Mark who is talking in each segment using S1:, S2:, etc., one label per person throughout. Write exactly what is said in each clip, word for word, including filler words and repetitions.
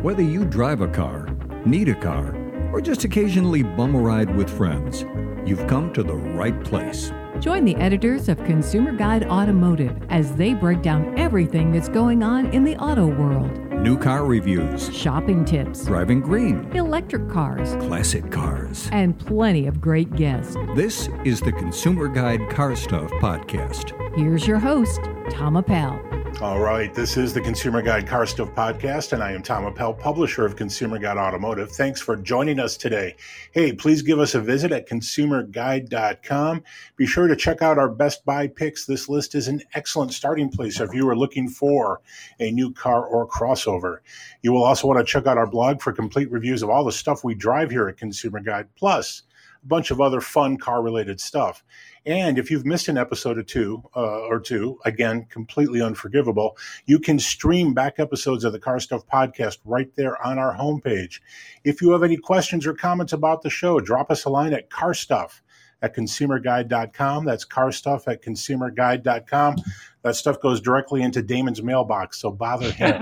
S1: Whether you drive a car, need a car, or just occasionally bum a ride with friends, you've come to the right place.
S2: Join the editors of Consumer Guide Automotive as they break down everything that's going on in the auto world.
S1: New car reviews,
S2: Shopping tips,
S1: driving green,
S2: electric cars,
S1: classic cars,
S2: and plenty of great guests.
S1: This is the Consumer Guide Car Stuff Podcast.
S2: Here's your host, Tom Appel.
S3: All right, this is the Consumer Guide Car Stuff Podcast, and I am Tom Appel, publisher of Consumer Guide Automotive. Thanks for joining us today. Hey, please give us a visit at consumer guide dot com. Be sure to check out our Best Buy picks. This list is an excellent starting place if you are looking for a new car or crossover. You will also want to check out our blog for complete reviews of all the stuff we drive here at Consumer Guide, plus a bunch of other fun car-related stuff. And if you've missed an episode or two, uh, or two, again, completely unforgivable, you can stream back episodes of the Car Stuff Podcast right there on our homepage. If you have any questions or comments about the show, drop us a line at carstuff at consumer guide dot com. That's carstuff at consumer guide dot com. That stuff goes directly into Damon's mailbox, so bother him.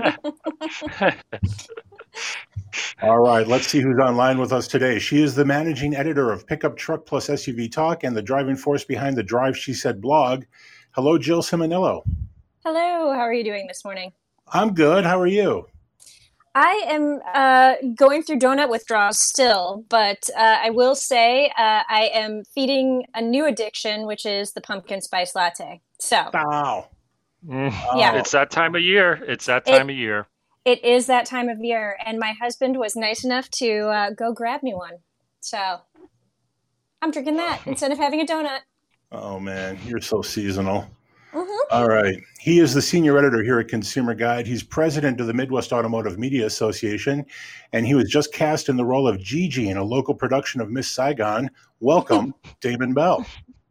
S3: All right, let's see who's online with us today. She is the managing editor of Pickup Truck Plus S U V Talk and the driving force behind the Drive She Said blog. Hello, Jill Ciminillo.
S4: Hello, how are you doing this morning?
S3: I'm good. How are you?
S4: I am uh, going through donut withdrawals still, but uh, I will say uh, I am feeding a new addiction, which is the pumpkin spice latte. So,
S3: wow.
S5: Mm,
S4: yeah,
S5: it's that time of year. It's that time
S4: it,
S5: of year.
S4: It is that time of year, and my husband was nice enough to uh, go grab me one. So I'm drinking that instead of having a donut.
S3: Oh, man, you're so seasonal.
S4: Mm-hmm.
S3: All right. He is the senior editor here at Consumer Guide. He's president of the Midwest Automotive Media Association, and he was just cast in the role of Gigi in a local production of Miss Saigon. Welcome, Damon Bell.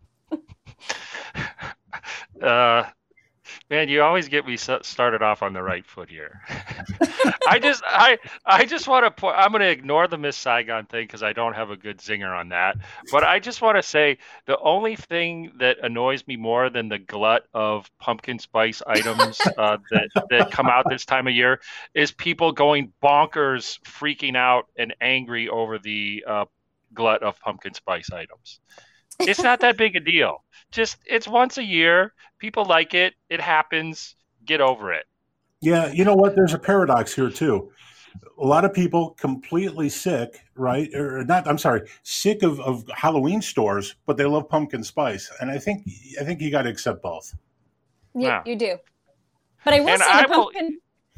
S5: Uh, man, you always get me started off on the right foot here. I just, I, I just want to point. I'm going to ignore the Miss Saigon thing because I don't have a good zinger on that. But I just want to say the only thing that annoys me more than the glut of pumpkin spice items uh, that that come out this time of year is people going bonkers, freaking out, and angry over the uh, glut of pumpkin spice items. It's not that big a deal. Just it's once a year. People like it. It happens. Get over it.
S3: Yeah, you know what? There's a paradox here too. A lot of people completely sick, right? Or not? I'm sorry, sick of, of Halloween stores, but they love pumpkin spice, and I think I think you got to accept both.
S4: You,
S5: Yeah.
S4: you do. But I will
S5: And
S4: say
S5: I
S4: the
S5: will-
S4: pumpkin.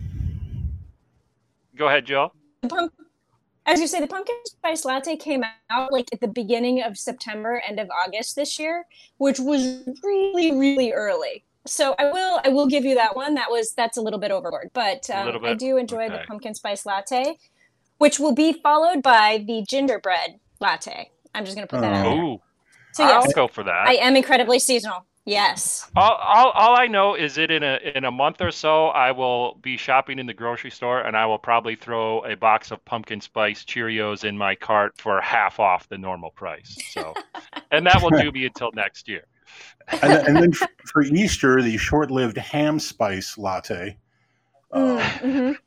S5: Go ahead, Jill.
S4: The pump, as you say, the pumpkin spice latte came out like at the beginning of September, end of August this year, which was really, really early. So I will, I will give you that one. That was, that's a little bit overboard, but
S5: A
S4: um,
S5: little
S4: I
S5: bit?
S4: do enjoy
S5: Okay.
S4: the pumpkin spice latte, which will be followed by the gingerbread latte. I'm just going to put that out there.
S5: Ooh,
S4: So
S5: I'll
S4: yes,
S5: go for that.
S4: I am incredibly seasonal. Yes.
S5: All, all, all I know is that in a in a month or so, I will be shopping in the grocery store, and I will probably throw a box of pumpkin spice Cheerios in my cart for half off the normal price. So, and that will do me until next year.
S3: And, then- and then f- for Easter, the short-lived ham spice latte. Uh,
S4: Mm, mhm.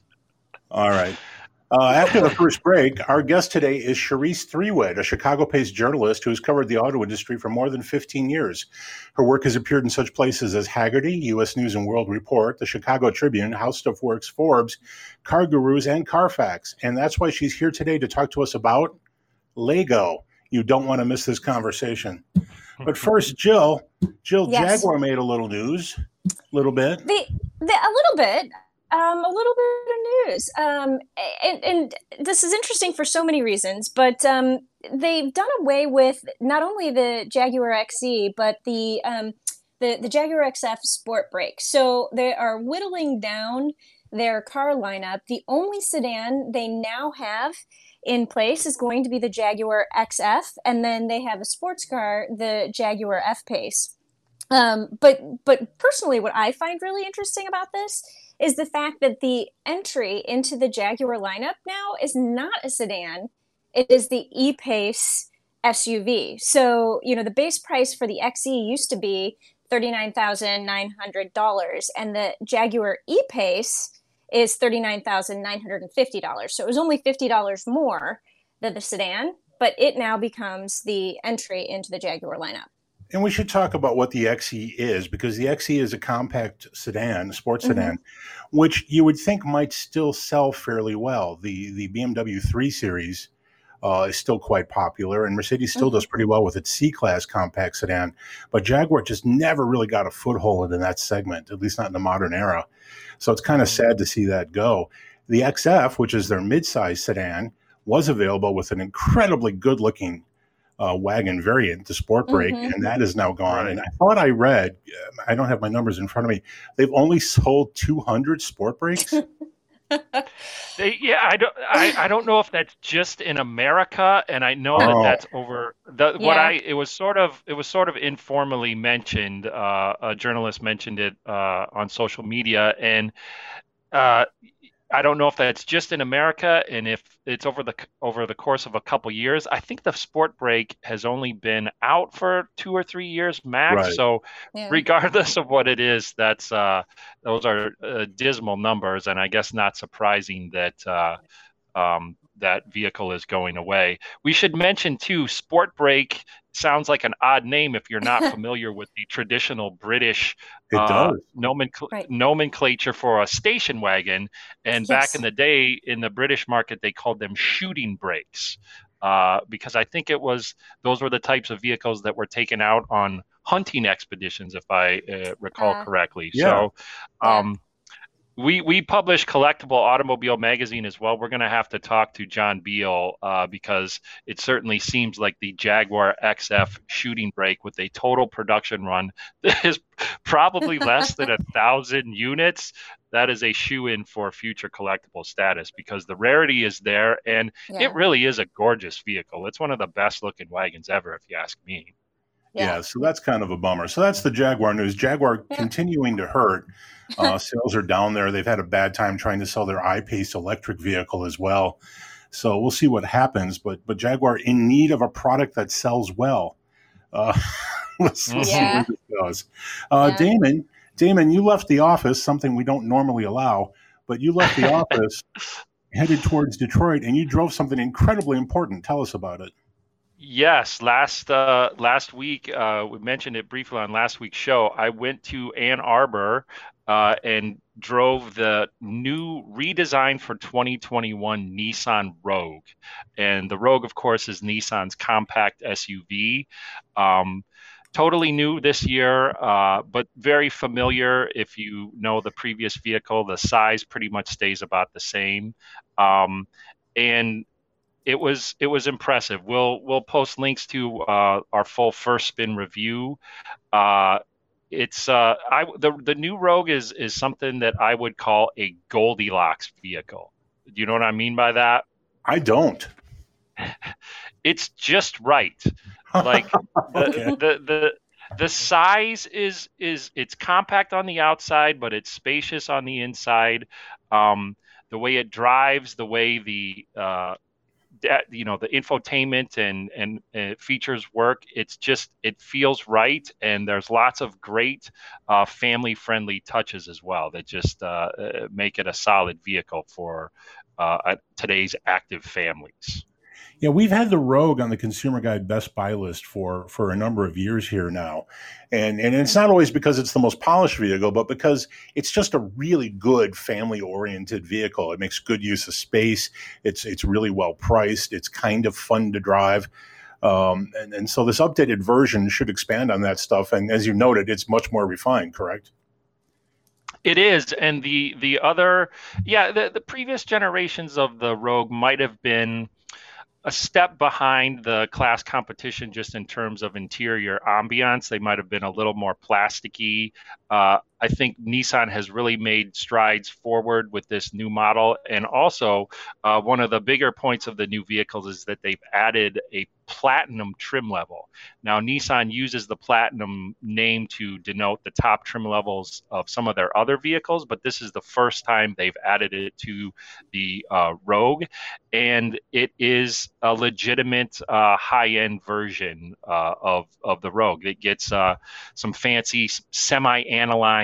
S3: All right. Uh, after the first break, our guest today is Charisse Threewood, a Chicago-based journalist who has covered the auto industry for more than fifteen years. Her work has appeared in such places as Haggerty, U S News and World Report, the Chicago Tribune, How Stuff Works, Forbes, Car Gurus, and Carfax. And that's why she's here today to talk to us about Lego. You don't want to miss this conversation. But first, Jill, Jill,
S4: Yes.
S3: Jaguar made a little news, a little bit.
S4: The, the, a little bit, um, a little bit of news. Um, and, and this is interesting for so many reasons, but um, they've done away with not only the Jaguar X E, but the, um, the, the Jaguar X F Sport Brake. So they are whittling down their car lineup. The only sedan they now have in place is going to be the Jaguar X F, and then they have a sports car, the Jaguar F-Pace. Um, but but personally, what I find really interesting about this is the fact that the entry into the Jaguar lineup now is not a sedan. It is the E-Pace S U V. So, you know, the base price for the X E used to be thirty-nine thousand nine hundred dollars, and the Jaguar E-Pace is thirty-nine thousand nine hundred fifty dollars. So it was only fifty dollars more than the sedan, but it now becomes the entry into the Jaguar lineup.
S3: And we should talk about what the X E is, because the X E is a compact sedan, a sports
S4: Mm-hmm.
S3: sedan, which you would think might still sell fairly well. The the B M W three Series uh, is still quite popular, and Mercedes still
S4: Mm-hmm.
S3: does pretty well with its C-Class compact sedan. But Jaguar just never really got a foothold in that segment, at least not in the modern era. So it's kind of sad to see that go. The X F, which is their midsize sedan, was available with an incredibly good-looking Uh, wagon variant, the Sport Brake,
S4: Mhm.
S3: and that is now gone.
S5: Right.
S3: And I thought I read, uh, I don't have my numbers in front of me, they've only sold two hundred Sport Brakes.
S5: They, yeah, I don't, I, I don't know if that's just in America, and I know
S3: Oh.
S5: that that's over. The, What
S4: Yeah.
S5: I it was sort of it was sort of informally mentioned. Uh, a journalist mentioned it uh, on social media, and uh, I don't know if that's just in America, and if it's over the over the course of a couple years. I think the Sport Brake has only been out for two or three years max.
S3: Right.
S5: So,
S4: Yeah.
S5: regardless of what it is, that's uh, those are uh, dismal numbers, and I guess not surprising that uh, um, that vehicle is going away. We should mention too, Sport Brake sounds like an odd name if you're not familiar with the traditional British
S3: It
S5: uh,
S3: does.
S5: nomencl-
S4: Right.
S5: nomenclature for a station wagon. And
S4: Yes.
S5: back in the day, in the British market, they called them shooting brakes uh, because I think it was those were the types of vehicles that were taken out on hunting expeditions, if I uh, recall
S4: Uh,
S5: correctly.
S3: Yeah.
S5: So.
S4: Yeah.
S5: Um, We we publish Collectible Automobile Magazine as well. We're going to have to talk to John Beal uh, because it certainly seems like the Jaguar X F shooting brake with a total production run that is probably less than a thousand units. That is a shoe-in for future collectible status because the rarity is there, and
S4: Yeah.
S5: it really is a gorgeous vehicle. It's one of the best-looking wagons ever, if you ask me.
S3: Yeah.
S4: Yeah.
S3: so that's kind of a bummer. So that's the Jaguar news. Jaguar
S4: Yeah.
S3: continuing to hurt. Uh, sales are down there. They've had a bad time trying to sell their I-Pace electric vehicle as well. So we'll see what happens. But but Jaguar in need of a product that sells well. Uh, let's, let's see
S4: Yeah.
S3: where this goes. Uh,
S4: Yeah.
S3: Damon, Damon, you left the office, something we don't normally allow, but you left the office, headed towards Detroit, and you drove something incredibly important. Tell us about it.
S5: Yes, last uh, last week uh, we mentioned it briefly on last week's show. I went to Ann Arbor uh, and drove the new redesign for twenty twenty-one Nissan Rogue, and the Rogue, of course, is Nissan's compact S U V. Um, totally new this year, uh, but very familiar if you know the previous vehicle. The size pretty much stays about the same, um, and it was it was impressive. We'll we'll post links to uh, our full first spin review. Uh, it's uh, I the the new Rogue is is something that I would call a Goldilocks vehicle. Do you know what I mean by that?
S3: I don't.
S5: It's just right. Like the,
S3: Okay.
S5: the the the size is is it's compact on the outside, but it's spacious on the inside. Um, the way it drives, the way the uh, that, you know, the infotainment and and uh, features work, it's just it feels right, and there's lots of great uh, family friendly touches as well that just uh, uh, make it a solid vehicle for uh, today's active families.
S3: Yeah, we've had the Rogue on the Consumer Guide Best Buy list for for a number of years here now. And and it's not always because it's the most polished vehicle, but because it's just a really good family-oriented vehicle. It makes good use of space. It's it's really well priced. It's kind of fun to drive. Um, and, and so this updated version should expand on that stuff. And as you noted, it's much more refined, correct?
S5: It is, and the the other, yeah, the, the previous generations of the Rogue might have been a step behind the class competition just in terms of interior ambiance. They might have been a little more plasticky. Uh, I think Nissan has really made strides forward with this new model. And also, uh, one of the bigger points of the new vehicles is that they've added a platinum trim level. Now, Nissan uses the platinum name to denote the top trim levels of some of their other vehicles, but this is the first time they've added it to the uh, Rogue. And it is a legitimate uh, high-end version uh, of, of the Rogue. It gets uh, some fancy semi-aniline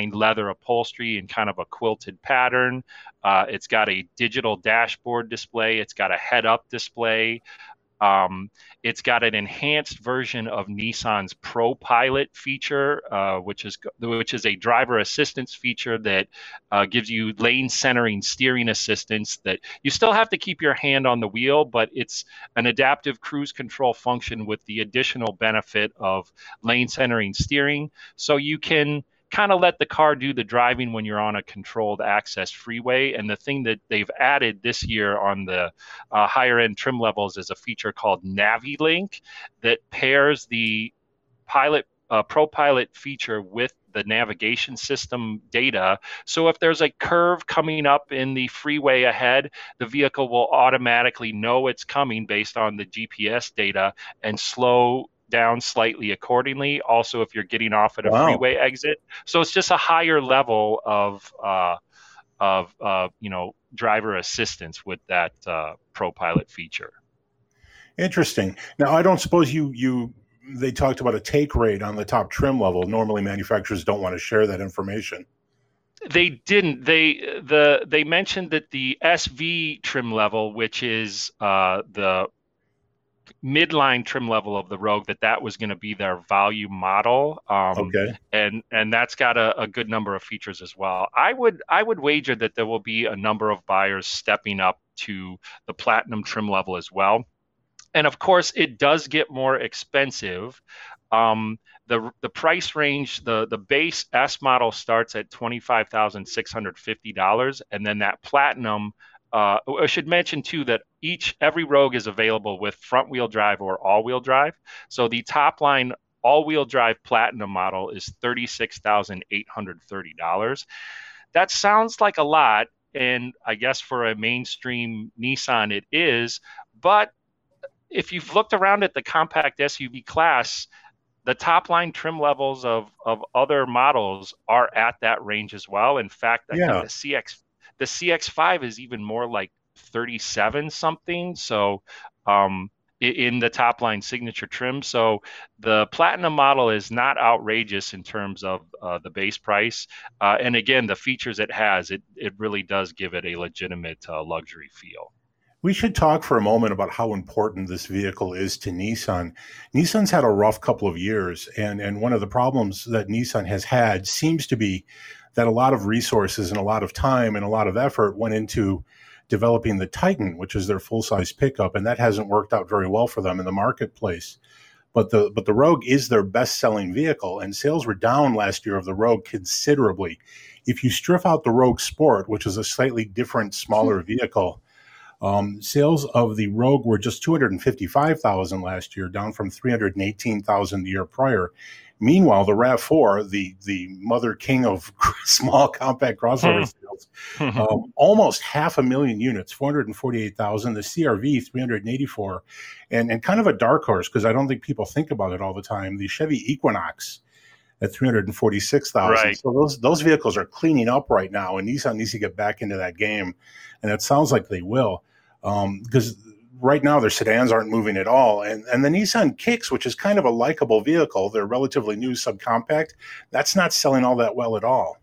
S5: lined leather upholstery in kind of a quilted pattern. Uh, it's got a digital dashboard display. It's got a head-up display. Um, it's got an enhanced version of Nissan's ProPilot feature, uh, which is which is a driver assistance feature that uh, gives you lane centering steering assistance. That you still have to keep your hand on the wheel, but it's an adaptive cruise control function with the additional benefit of lane centering steering, so you can kind of let the car do the driving when you're on a controlled access freeway. And the thing that they've added this year on the uh, higher end trim levels is a feature called NaviLink that pairs the Pilot uh, ProPilot feature with the navigation system data. So if there's a curve coming up in the freeway ahead, the vehicle will automatically know it's coming based on the G P S data and slow down slightly accordingly. Also, if you're getting off at a
S3: Wow.
S5: freeway exit, so it's just a higher level of uh, of uh, you know driver assistance with that uh, ProPilot feature.
S3: Interesting. Now, I don't suppose you you they talked about a take rate on the top trim level. Normally, manufacturers don't want to share that information.
S5: They didn't. They the they mentioned that the S V trim level, which is uh, the midline trim level of the Rogue, that that was going to be their volume model. Um,
S3: Okay.
S5: and and that's got a, a good number of features as well. I would I would wager that there will be a number of buyers stepping up to the platinum trim level as well. And of course, it does get more expensive. Um, the the price range, the the base S model starts at twenty-five thousand six hundred fifty dollars, and then that platinum. Uh, I should mention too that each every Rogue is available with front-wheel drive or all-wheel drive. So the top line all-wheel drive platinum model is thirty-six thousand eight hundred thirty dollars. That sounds like a lot, and I guess for a mainstream Nissan it is. But if you've looked around at the compact S U V class, the top line trim levels of of other models are at that range as well. In fact, I
S3: Yeah.
S5: think the C X the C X five is even more like thirty-seven something. So um, i- in the top line signature trim. So the platinum model is not outrageous in terms of uh, the base price. Uh, and again, the features it has, it, it really does give it a legitimate uh, luxury feel.
S3: We should talk for a moment about how important this vehicle is to Nissan. Nissan's had a rough couple of years, and, and one of the problems that Nissan has had seems to be that a lot of resources and a lot of time and a lot of effort went into developing the Titan, which is their full-size pickup, and that hasn't worked out very well for them in the marketplace. But the but the Rogue is their best-selling vehicle, and sales were down last year of the Rogue considerably. If you strip out the Rogue Sport, which is a slightly different, smaller vehicle, um, sales of the Rogue were just two hundred fifty-five thousand last year, down from three hundred eighteen thousand the year prior. Meanwhile, the RAV four, the the mother king of small compact crossover sales, um, almost half a million units, four hundred forty-eight thousand. The C R V, three hundred eighty-four, and and kind of a dark horse because I don't think people think about it all the time. The Chevy Equinox at three hundred forty-six thousand.
S5: Right.
S3: So those those vehicles are cleaning up right now, and Nissan needs to get back into that game, and it sounds like they will, because. Um, Right now, their sedans aren't moving at all. And and the Nissan Kicks, which is kind of a likable vehicle, they're relatively new subcompact, that's not selling all that well at all.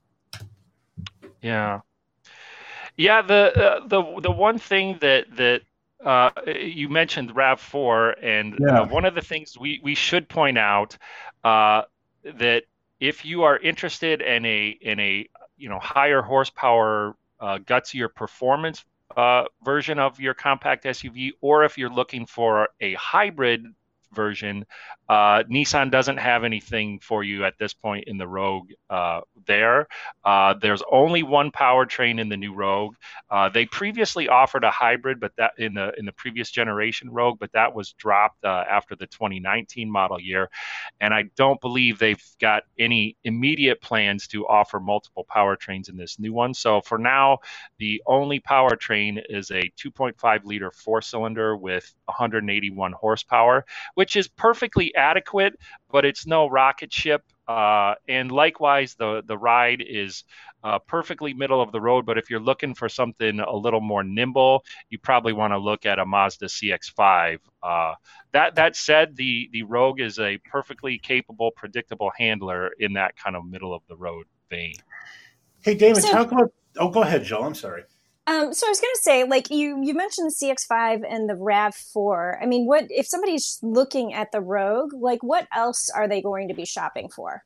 S5: Yeah. Yeah, the uh, the the one thing that that uh, you mentioned RAV four, and
S3: Yeah.
S5: uh, one of the things we, we should point out uh, that if you are interested in a in a you know higher horsepower, uh, gutsier performance uh, version of your compact S U V, or if you're looking for a hybrid version, uh, Nissan doesn't have anything for you at this point in the Rogue uh, there. Uh, there's only one powertrain in the new Rogue. Uh, they previously offered a hybrid, but that in the in the previous generation Rogue, but that was dropped uh, after the twenty nineteen model year. And I don't believe they've got any immediate plans to offer multiple powertrains in this new one. So for now, the only powertrain is a two point five liter four-cylinder with one hundred eighty-one horsepower, which is perfectly adequate, but it's no rocket ship. Uh, and likewise, the, the ride is uh, perfectly middle of the road. But if you're looking for something a little more nimble, you probably want to look at a Mazda C X five. Uh, that that said, the, the Rogue is a perfectly capable, predictable handler in that kind of middle of the road vein.
S3: Hey, Damon,
S4: So-
S3: talk about. Oh, go ahead, Jill. I'm sorry.
S4: Um, so I was going to say, like you, you mentioned the C X five and the RAV four. I mean, what if somebody's looking at the Rogue? Like, what else are they going to be shopping for?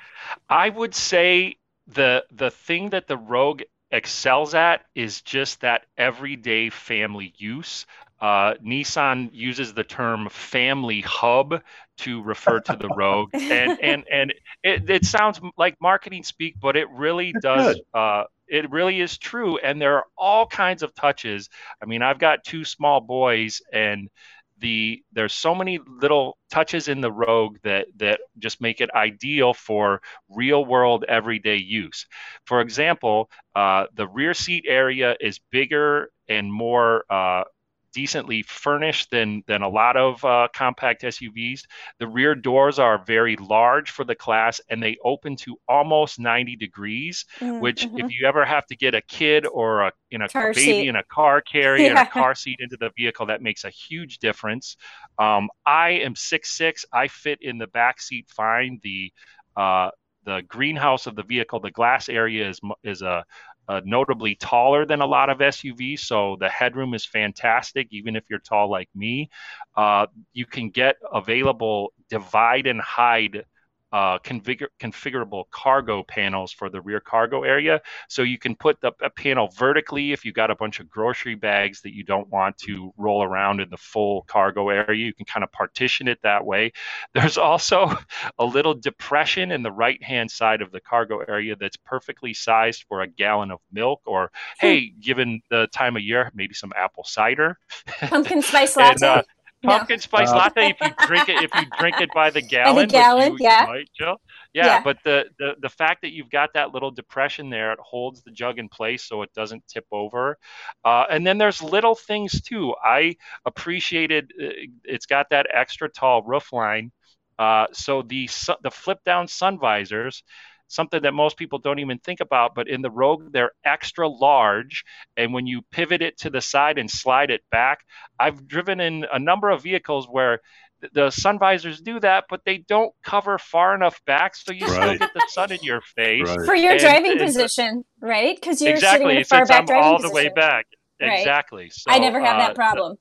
S5: I would say the the thing that the Rogue excels at is just that everyday family use. Uh, Nissan uses the term family hub to refer to the Rogue, and and and it, it sounds like marketing speak, but it really does. Uh, it really is true, and there are all kinds of touches. I mean, I've got two small boys, and the there's so many little touches in the Rogue that that just make it ideal for real world everyday use. For example, uh, the rear seat area is bigger and more uh, decently furnished than than a lot of uh, compact S U Vs. The rear doors are very large for the class, and they open to almost ninety degrees,
S4: Mm-hmm.
S5: which if you ever have to get a kid or a, in a,
S4: Car
S5: a baby
S4: seat.
S5: in a car carrier and
S4: Yeah.
S5: a car seat into the vehicle, that makes a huge difference. Um, I am six six. I fit in the back seat fine. The uh, the greenhouse of the vehicle, the glass area is is a Uh, notably taller than a lot of S U Vs, so the headroom is fantastic, even if you're tall like me. Uh, you can get available divide and hide uh, configure, configurable cargo panels for the rear cargo area. So you can put the, a panel vertically if you got a bunch of grocery bags that you don't want to roll around in the full cargo area. You can kind of partition it that way. There's also a little depression in the right-hand side of the cargo area that's perfectly sized for a gallon of milk, or, hey, given the time of year, maybe some apple cider.
S4: Pumpkin spice latte.
S5: And, uh, Pumpkin
S4: No.
S5: spice
S3: Uh,
S5: latte if you drink it if you drink it by the gallon. which
S4: gallon,
S5: you,
S4: yeah.
S5: You might, Jill. Yeah,
S4: Yeah.
S5: but the, the the fact that you've got that little depression there, it holds the jug in place so it doesn't tip over. Uh, and then there's little things too. I appreciated uh, it's got that extra tall roof line. Uh, so the su- the flip down sun visors, something that most people don't even think about, but in the Rogue, they're extra large. And when you pivot it to the side and slide it back, I've driven in a number of vehicles where th- the sun visors do that, but they don't cover far enough back, so you still
S3: Right.
S5: get the sun in your face.
S3: Right.
S4: For your
S5: And-
S4: driving
S5: and-
S4: position, right? Because you're
S5: exactly,
S4: sitting in a far
S5: since
S4: back
S5: I'm
S4: driving
S5: all
S4: position.
S5: the way back.
S4: Right.
S5: Exactly. So,
S4: I never have
S5: uh,
S4: that problem.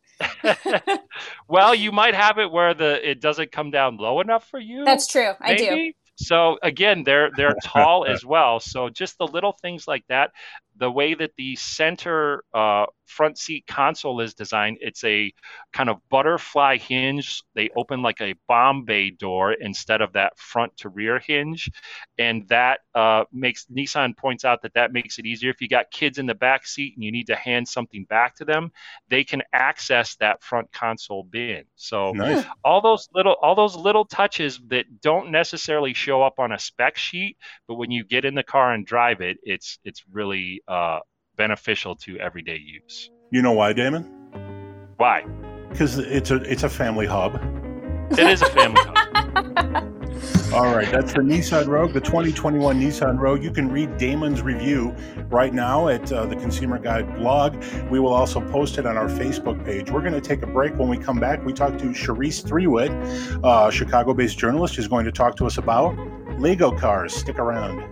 S5: well, you might have it where the it doesn't come down low enough for you.
S4: That's true. I do.
S5: maybe. So again, they're they're tall as well. So just the little things like that. The way that the center uh, front seat console is designed, it's a kind of butterfly hinge. They open like a bomb bay door instead of that front to rear hinge, and that uh, makes Nissan points out that that makes it easier if you got kids in the back seat and you need to hand something back to them. They can access that front console bin. So
S3: Nice.
S5: all those little all those little touches that don't necessarily show up on a spec sheet, but when you get in the car and drive it, it's it's really uh, beneficial to everyday use.
S3: You know why, Damon?
S5: Why?
S3: Because it's a it's a family hub.
S5: It is a family hub.
S3: All right, that's the Nissan Rogue, the twenty twenty-one Nissan Rogue. You can read Damon's review right now at uh, the Consumer Guide blog. We will also post it on our Facebook page. We're going to take a break. When we come back, we talk to Charisse Threewood, uh, Chicago-based journalist, who's going to talk to us about Lego cars. Stick around.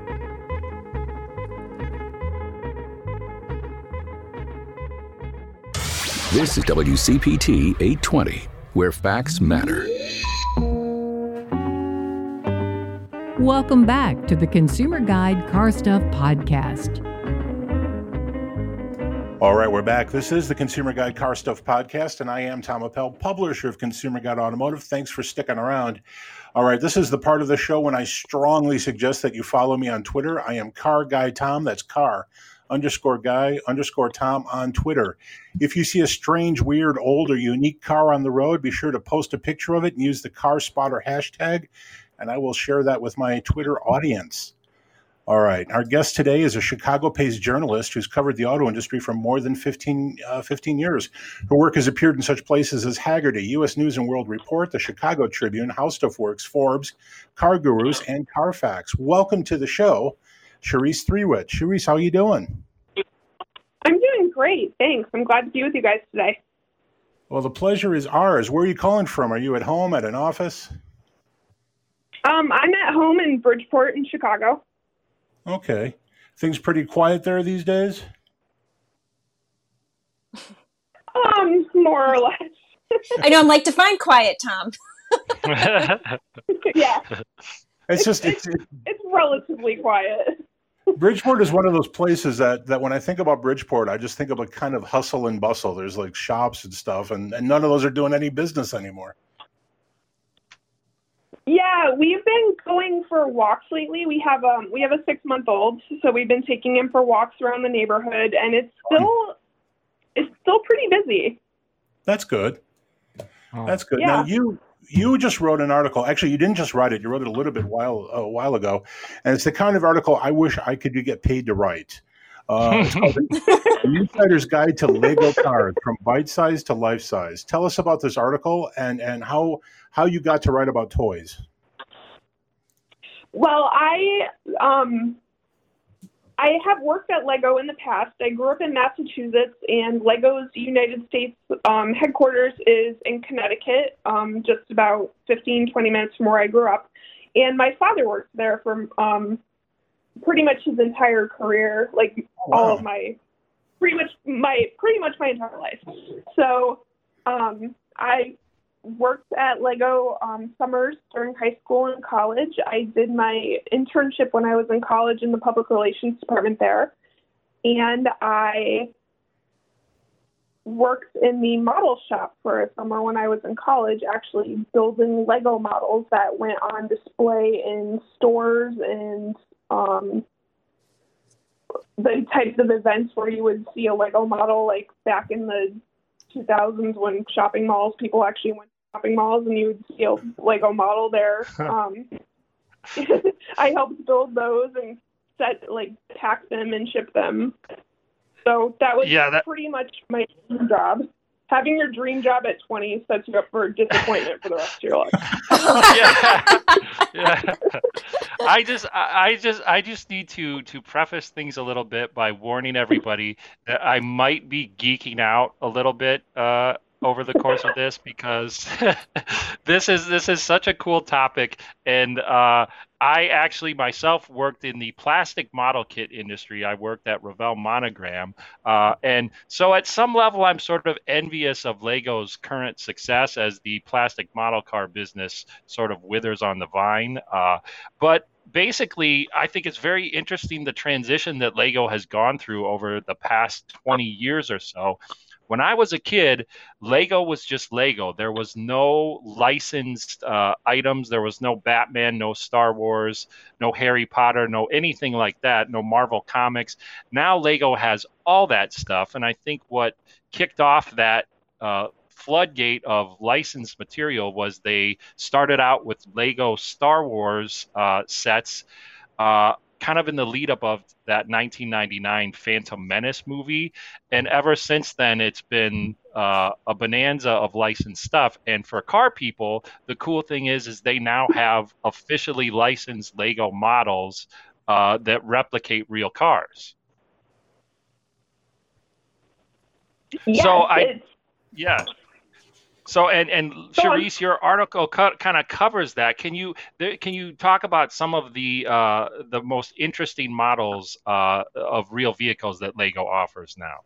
S6: This is W C P T eight twenty, where facts matter.
S2: Welcome back to the Consumer Guide Car Stuff Podcast.
S3: All right, we're back. This is the Consumer Guide Car Stuff Podcast, and I am Tom Appel, publisher of Consumer Guide Automotive. Thanks for sticking around. All right, this is the part of the show when I strongly suggest that you follow me on Twitter. I am Car Guy Tom. That's car underscore guy underscore Tom on Twitter. If you see a strange, weird, old, or unique car on the road, be sure to post a picture of it and use the Car Spotter hashtag, and I will share that with my Twitter audience. All right. Our guest today is a Chicago-based journalist who's covered the auto industry for more than fifteen, uh, fifteen years. Her work has appeared in such places as Hagerty, U S News and World Report, the Chicago Tribune, How Stuff Works, Forbes, Car Gurus, and Carfax. Welcome to the show, Charisse Threewood. Charisse, how are you doing?
S7: I'm doing great. Thanks. I'm glad to be with you guys today.
S3: Well, the pleasure is ours. Where are you calling from? Are you at home, at an office?
S7: Um, I'm at home in Bridgeport in Chicago.
S3: Okay. Things pretty quiet there these days?
S7: Um, more or less.
S4: I know. I'm like, define quiet, Tom.
S7: Yeah,
S3: It's just it's,
S7: it's, it's relatively quiet.
S3: Bridgeport is one of those places that, that when I think about Bridgeport, I just think of a kind of hustle and bustle. There's like shops and stuff, and, and none of those are doing any business anymore.
S7: Yeah, we've been going for walks lately. We have um we have a six month old, so we've been taking him for walks around the neighborhood, and it's still it's still pretty busy.
S3: That's good. That's good.
S7: Yeah.
S3: Now you you just wrote an article. Actually, you didn't just write it. You wrote it a little bit while a while ago, and it's the kind of article I wish I could get paid to write. Uh, it's called An Insider's Guide to Lego Cars, from bite size to life size. Tell us about this article and and how how you got to write about toys.
S7: Well, I um I have worked at Lego in the past. I grew up in Massachusetts, and Lego's United States um, headquarters is in Connecticut, um, just about fifteen, twenty minutes from where I grew up. And my father worked there for um, pretty much his entire career, like
S3: Oh, wow.
S7: all of my, pretty much my, pretty much my entire life. So um, I worked at Lego um, summers during high school and college. I did my internship when I was in college in the public relations department there. And I worked in the model shop for a summer when I was in college, actually building Lego models that went on display in stores and um, the types of events where you would see a Lego model, like back in the two thousands when shopping malls, people actually went to shopping malls and you would see a Lego model there. um, I helped build those and set, like, pack them and ship them. So that was
S5: Yeah, that-
S7: pretty much my dream job. Having your dream job at twenty sets you up for disappointment for the rest of your life.
S5: yeah. yeah. I just, I I just, I just need to to preface things a little bit by warning everybody that I might be geeking out a little bit uh, over the course of this, because this is this is such a cool topic, and uh, I actually myself worked in the plastic model kit industry. I worked at Revell Monogram, uh, and so at some level, I'm sort of envious of Lego's current success as the plastic model car business sort of withers on the vine. Uh, but basically, I think it's very interesting the transition that Lego has gone through over the past twenty years or so. When I was a kid, Lego was just Lego. There was no licensed uh, items. There was no Batman, no Star Wars, no Harry Potter, no anything like that, no Marvel Comics. Now Lego has all that stuff, and I think what kicked off that uh, floodgate of licensed material was they started out with Lego Star Wars uh, sets, uh, kind of in the lead up of that nineteen ninety-nine Phantom Menace movie. And ever since then, it's been uh, a bonanza of licensed stuff. And for car people, the cool thing is, is they now have officially licensed Lego models uh, that replicate real cars.
S7: Yes,
S5: So I-
S7: it's,
S5: Yeah. So and and
S7: So I'm-
S5: Charisse, your article co- kind of covers that. Can you there, can you talk about some of the uh, the most interesting models uh, of real vehicles that Lego offers now?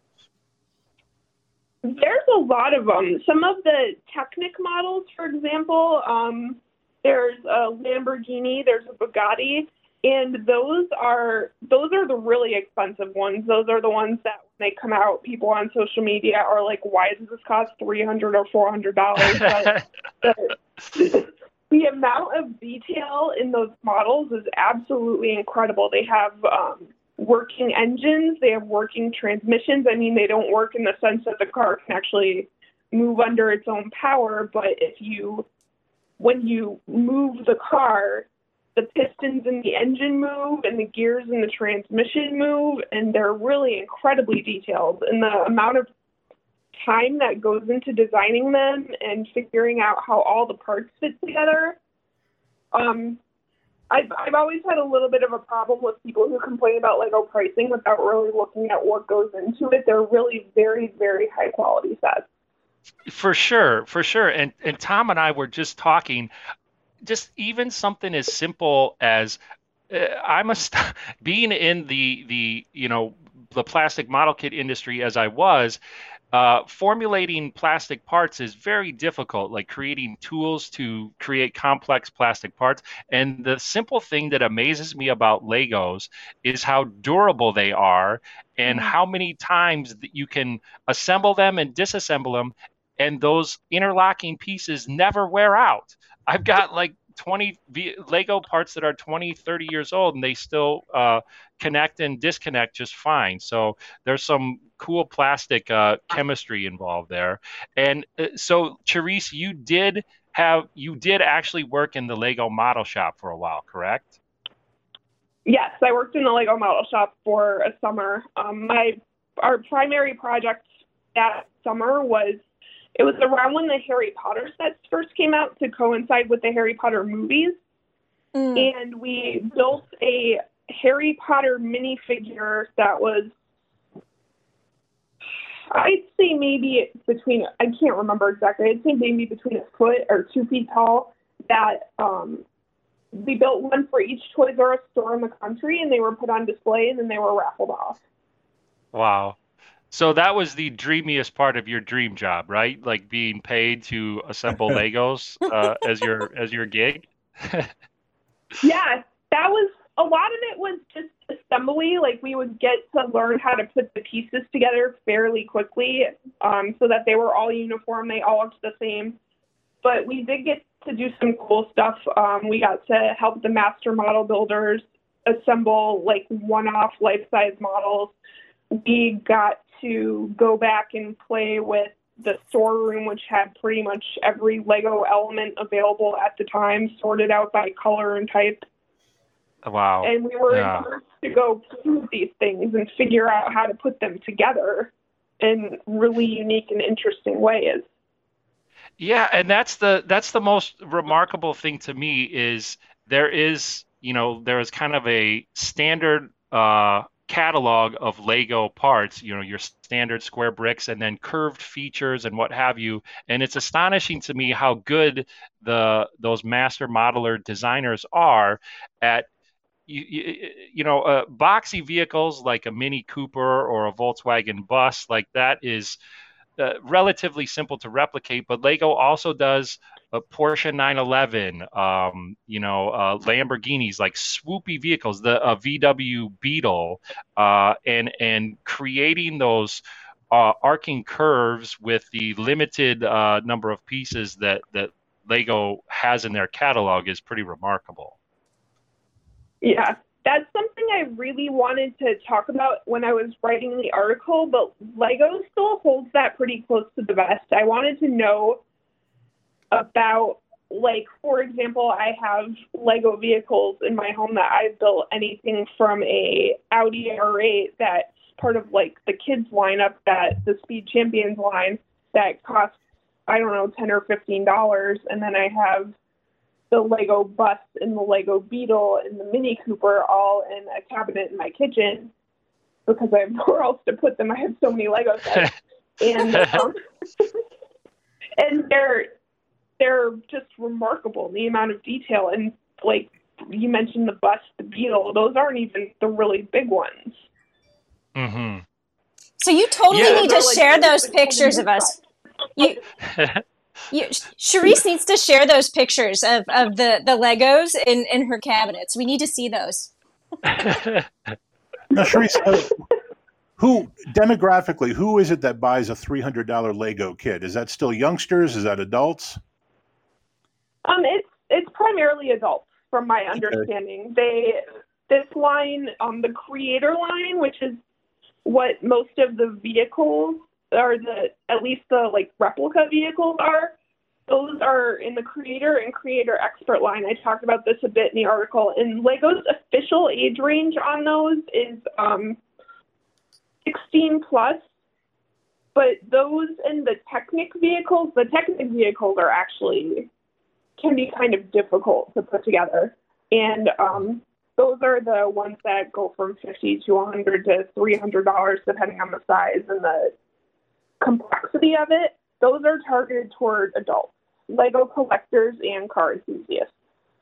S7: there's a lot of them. Some of the Technic models, for example, um, there's a Lamborghini, there's a Bugatti, and those are those are the really expensive ones. Those are the ones that when they come out, people on social media are like, "Why does this cost three hundred or four hundred dollars?" But the, the amount of detail in those models is absolutely incredible. They have um, working engines, they have working transmissions. I mean, they don't work in the sense that the car can actually move under its own power, but if you when you move the car, the pistons in the engine move and the gears in the transmission move, and they're really incredibly detailed. And the amount of time that goes into designing them and figuring out how all the parts fit together. Um, I've, I've always had a little bit of a problem with people who complain about Lego pricing without really looking at what goes into it. They're really very, very high quality sets.
S5: For sure, for sure. And and Tom and I were just talking, just even something as simple as uh, I'm a st- being in the the you know the plastic model kit industry as I was. Uh, formulating plastic parts is very difficult, like creating tools to create complex plastic parts. And the simple thing that amazes me about Legos is how durable they are and
S4: Mhm.
S5: how many times that you can assemble them and disassemble them, and those interlocking pieces never wear out. I've got like twenty v- Lego parts that are twenty, thirty years old, and they still uh, connect and disconnect just fine. So there's some cool plastic uh, chemistry involved there. And uh, so, Charisse, you did have you did actually work in the Lego model shop for a while, correct?
S7: Yes, I worked in the Lego model shop for a summer. Um, my our primary project that summer was it was around when the Harry Potter sets first came out to coincide with the Harry Potter movies,
S4: Mm.
S7: and we built a Harry Potter minifigure that was, I'd say maybe between, I can't remember exactly, I'd say maybe between a foot or two feet tall, that um, we built one for each Toys R Us store in the country, and they were put on display, and then they were raffled off.
S5: Wow. So that was the dreamiest part of your dream job, right? Like being paid to assemble Legos uh, as your as your gig.
S7: Yeah, that was, a lot of it was just assembly. Like, we would get to learn how to put the pieces together fairly quickly, um, so that they were all uniform, they all looked the same. But we did get to do some cool stuff. Um, we got to help the master model builders assemble like one-off life-size models. We got to go back and play with the storeroom, which had pretty much every Lego element available at the time, sorted out by color and type.
S5: Wow.
S7: And we were
S5: Yeah.
S7: encouraged to go through these things and figure out how to put them together in really unique and interesting ways.
S5: Yeah, and that's the that's the most remarkable thing to me is there is, you know, there is kind of a standard uh, catalog of Lego parts, you know, your standard square bricks and then curved features and what have you. And it's astonishing to me how good the those master modeler designers are at you, you, you know, uh, boxy vehicles like a Mini Cooper or a Volkswagen bus, like that is uh, relatively simple to replicate, but Lego also does a Porsche nine eleven, um, you know, uh, Lamborghinis, like swoopy vehicles, the uh, V W Beetle, uh, and and creating those uh, arcing curves with the limited uh, number of pieces that that Lego has in their catalog is pretty remarkable.
S7: Yeah, that's something I really wanted to talk about when I was writing the article, but Lego still holds that pretty close to the vest. I wanted to know about, like, for example, I have Lego vehicles in my home that I've built, anything from a Audi R eight that's part of, like, the kids lineup, that the Speed Champions line that costs, I don't know, ten or fifteen dollars, and then I have the Lego bus and the Lego Beetle and the Mini Cooper all in a cabinet in my kitchen because I have nowhere else to put them. I have so many Lego sets. and um, and they're they're just remarkable, the amount of detail. And like you mentioned, the bus, the Beetle, those aren't even the really big ones.
S5: Mm-hmm.
S4: So you totally
S5: Yeah.
S4: need to
S7: They're like-
S4: share
S7: they're
S4: those
S7: like
S4: pictures of us. You, you, Charisse needs to share those pictures of, of the, the Legos in, in her cabinets. We need to see those.
S3: Now, Charisse, uh, who demographically, who is it that buys a three hundred dollars Lego kit? Is that still youngsters? Is that adults?
S7: Um, it's it's primarily adults, from my understanding. They this line, um, the creator line, which is what most of the vehicles, or the at least the like replica vehicles are. Those are in the creator and creator expert line. I talked about this a bit in the article. And Lego's official age range on those is um, sixteen plus. But those in the Technic vehicles, the Technic vehicles are actually, can be kind of difficult to put together. And um, those are the ones that go from fifty to one hundred to three hundred dollars, depending on the size and the complexity of it. Those are targeted toward adults, Lego collectors, and car enthusiasts.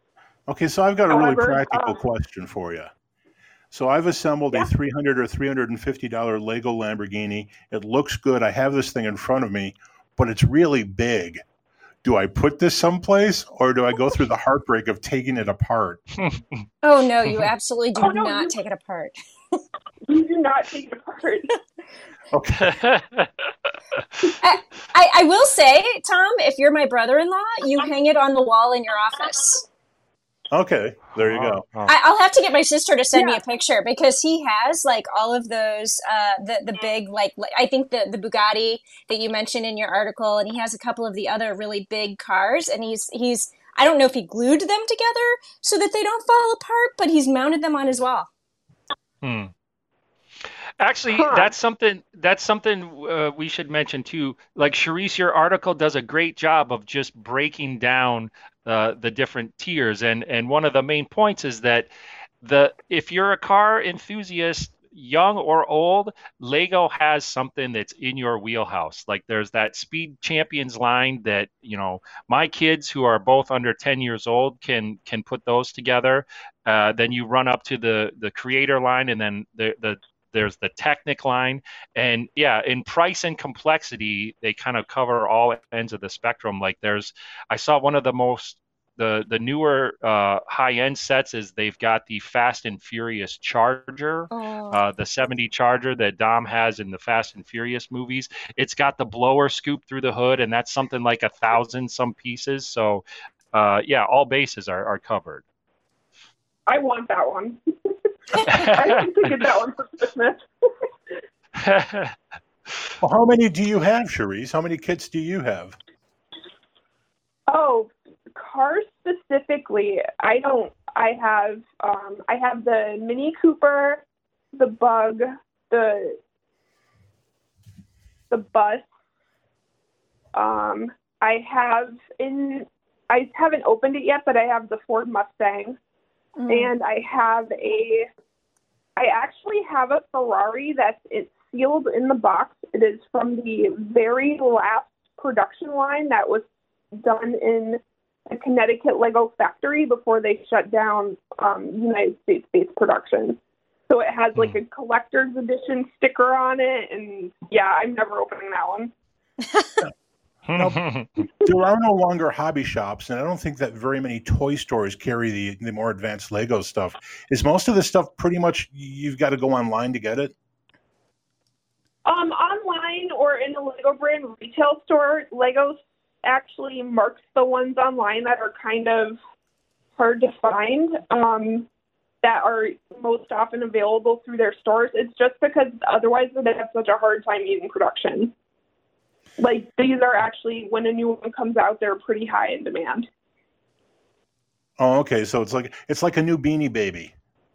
S3: Okay, so I've got a really
S7: However,
S3: practical
S7: uh,
S3: question for you. So I've assembled
S7: Yeah.
S3: a three hundred dollars or three hundred fifty dollars Lego Lamborghini. It looks good. I have this thing in front of me, but it's really big. Do I put this someplace, or do I go through the heartbreak of taking it apart?
S4: Oh no, you absolutely do
S7: Oh, no,
S4: not
S7: you-
S4: take it apart.
S7: You do not take it apart.
S3: Okay.
S4: I, I, I will say, Tom, if you're my brother-in-law, you hang it on the wall in your office.
S3: Okay, there you go.
S5: Oh, oh.
S4: I, I'll have to get my sister to send me
S7: Yeah.
S4: a picture because he has like all of those, uh, the the big like, like I think the the Bugatti that you mentioned in your article, and he has a couple of the other really big cars, and he's he's I don't know if he glued them together so that they don't fall apart, but he's mounted them on his wall.
S5: Hmm. Actually,
S7: Huh.
S5: that's something that's something uh, we should mention too. Like Charisse, your article does a great job of just breaking down uh, the different tiers, and and one of the main points is that the if you're a car enthusiast, young or old, Lego has something that's in your wheelhouse. Like there's that Speed Champions line that, you know, my kids who are both under ten years old can can put those together. Uh, then you run up to the the Creator line, and then the the there's the Technic line, and yeah, in price and complexity, they kind of cover all ends of the spectrum. Like there's, I saw one of the most the the newer uh, high end sets is they've got the Fast and Furious Charger,
S4: Oh.
S5: uh, the seventy Charger that Dom has in the Fast and Furious movies. It's got the blower scoop through the hood, and that's something like a thousand some pieces. So, uh, yeah, all bases are, are covered.
S7: I want that one. I need to get that one for Christmas.
S3: Well, how many do you have, Charisse? How many kits do you have?
S7: Oh, cars specifically, I don't. I have. Um, I have the Mini Cooper, the Bug, the the Bus. Um, I have in. I haven't opened it yet, but I have the Ford Mustang,
S4: Mm.
S7: and I have a. I actually have a Ferrari that's it's sealed in the box. It is from the very last production line that was done in a Connecticut Lego factory before they shut down um, United States-based production. So it has like a collector's edition sticker on it, and yeah, I'm never opening that one.
S3: There are no longer hobby shops, and I don't think that very many toy stores carry the, the more advanced Lego stuff. Is most of the stuff pretty much you've got to go online to get it?
S7: Um, online or in a Lego brand retail store, Lego actually marks the ones online that are kind of hard to find, um, that are most often available through their stores. It's just because otherwise they have such a hard time meeting production. Like, these are actually, when a new one comes out, they're pretty high in demand.
S3: Oh, okay. So it's like it's like a new Beanie Baby.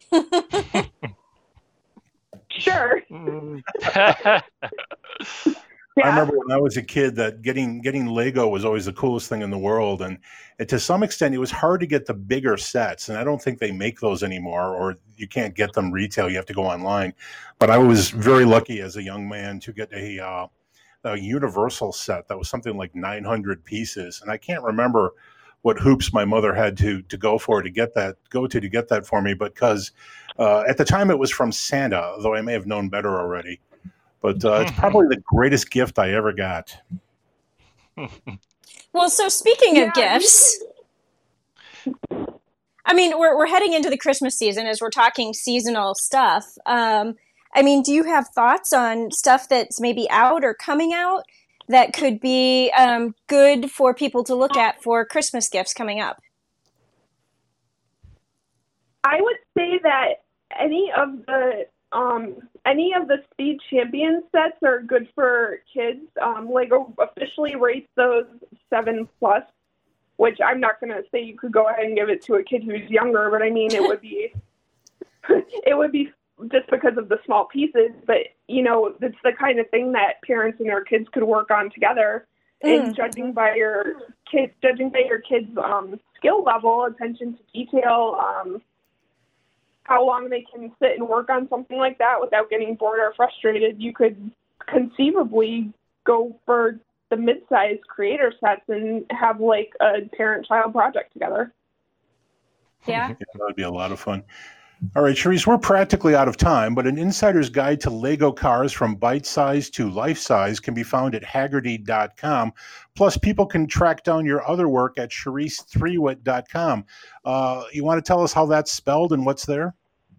S7: Sure.
S3: I remember when I was a kid that getting getting Lego was always the coolest thing in the world, and it, to some extent, it was hard to get the bigger sets, and I don't think they make those anymore, or you can't get them retail. You have to go online. But I was very lucky as a young man to get a uh, a Universal set that was something like nine hundred pieces, and I can't remember what hoops my mother had to to go for to get that go to to get that for me, because uh, at the time it was from Santa, though I may have known better already. But uh, it's probably the greatest gift I ever got.
S4: Well, so speaking of
S7: Yeah.
S4: gifts, I mean, we're we're heading into the Christmas season as we're talking seasonal stuff. Um, I mean, do you have thoughts on stuff that's maybe out or coming out that could be um, good for people to look at for Christmas gifts coming up?
S7: I would say that any of the um, any of the Speed Champion sets are good for kids. Um, Lego officially rates those seven plus, which I'm not going to say you could go ahead and give it to a kid who's younger, but I mean it would be it would be just because of the small pieces. But you know, it's the kind of thing that parents and their kids could work on together.
S4: Mm.
S7: And judging by your kids, judging by your kids' um, skill level, attention to detail, um, how long they can sit and work on something like that without getting bored or frustrated, you could conceivably go for the mid-sized creator sets and have like a parent-child project together.
S4: Yeah.
S3: Yeah, that would be a lot of fun. All right, Charisse, we're practically out of time, but an insider's guide to Lego cars from bite size to life size can be found at Haggerty dot com. Plus, people can track down your other work at Charisse Threewitt dot com. Uh, you want to tell us how that's spelled and what's there?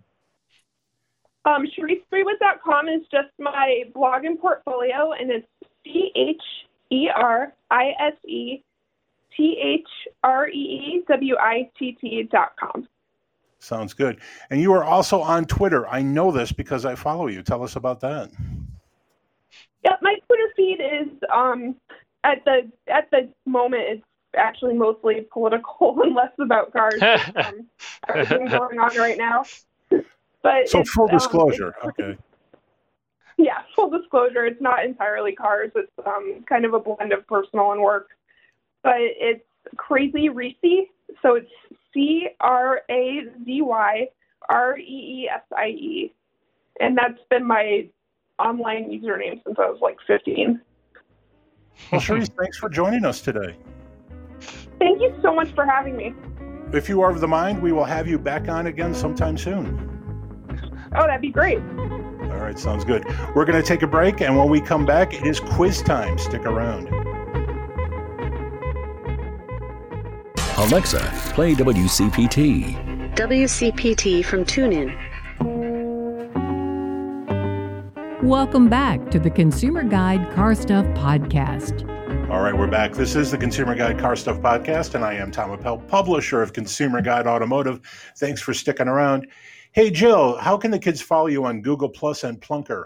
S7: Um, Charisse Threewitt dot com is just my blog and portfolio, and it's C H E R I S E T H R E E W I T T dot com.
S3: Sounds good. And you are also on Twitter. I know this because I follow you. Tell us about that.
S7: Yep, my Twitter feed is um, at the at the moment it's actually mostly political and less about cars. um, everything going on right now. But
S3: so full
S7: um,
S3: disclosure, okay.
S7: Yeah, full disclosure. It's not entirely cars. It's um, kind of a blend of personal and work. But it's Crazy Reese. So it's C R A Z Y R E E S I E. And that's been my online username since I was like fifteen.
S3: Well, Charisse, thanks for joining us today.
S7: Thank you so much for having me.
S3: If you are of the mind, we will have you back on again sometime soon.
S7: Oh, that'd be great.
S3: All right, sounds good. We're going to take a break, and when we come back, it is quiz time. Stick around.
S6: Alexa, play W C P T.
S8: W C P T from TuneIn.
S2: Welcome back to the Consumer Guide Car Stuff Podcast.
S3: All right, we're back. This is the Consumer Guide Car Stuff Podcast, and I am Tom Appel, publisher of Consumer Guide Automotive. Thanks for sticking around. Hey, Jill, how can the kids follow you on Google Plus and Plunker?